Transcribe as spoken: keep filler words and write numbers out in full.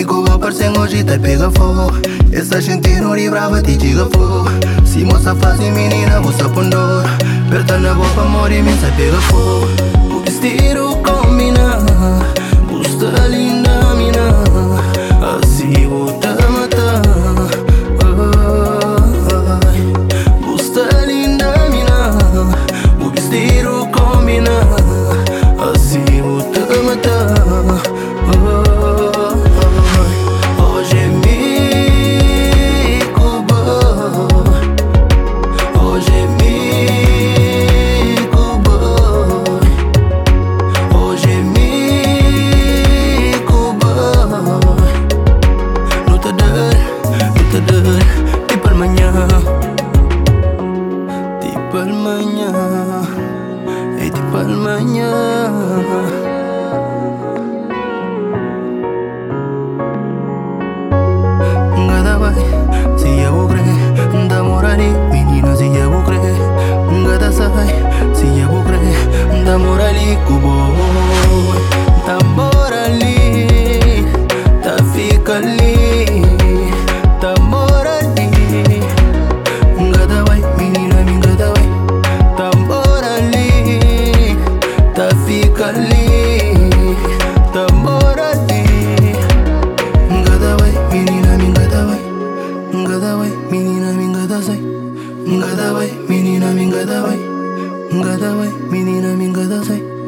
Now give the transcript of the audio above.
Ego aparecem hoje e pega fogo. Essa gente não livrava te diga fogo. Se moça faz menina, você pondor. Perta na boca, amor e mensa pega fogo. O vestido combina, busta linda mina. Assim vou te matar. Busta linda mina, o vestido combina. Assim vou te matar. Menina, me engada, vai. Engada, vai. Menina, me engada, sai.